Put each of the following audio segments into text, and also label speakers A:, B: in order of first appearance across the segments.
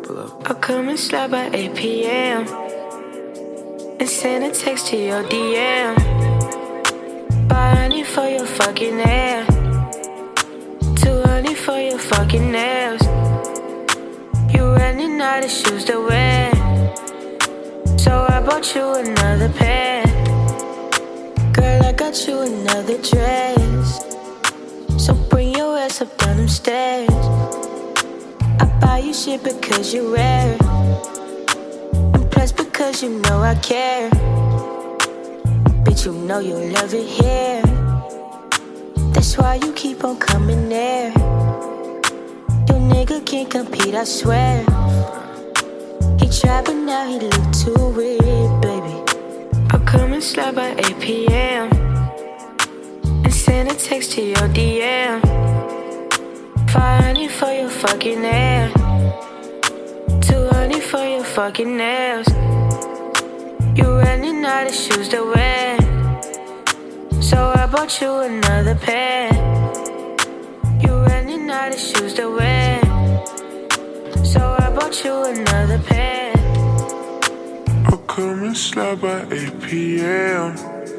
A: I'll come and slide by 8 p.m. and send a text to your DM. Buy honey for your fucking hair, too honey for your fucking nails. You running out of shoes to wear, so I bought you another pair. Girl, I got you another dress, so bring your ass up down them stairs. I buy you shit because you rare, and plus because you know I care. Bitch, you know you love it here, that's why you keep on coming there. Your nigga can't compete, I swear. He tried but now he look too weird, baby. I'll come and slide by 8 p.m. and send a text to your DM. Buy honey for your fucking hair, too honey for your fucking nails. You running out of shoes to wear, so I bought you another pair. You running out of shoes to wear, so I bought you another pair.
B: I'll come and slide by 8 p.m.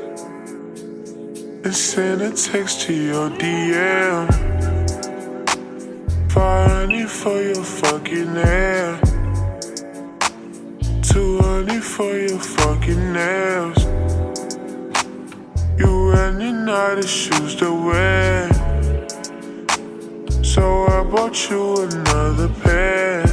B: and send a text to your DM. Buy honey for your fucking hair, too honey for your fucking nails. You running out of shoes to wear, so I bought you another pair.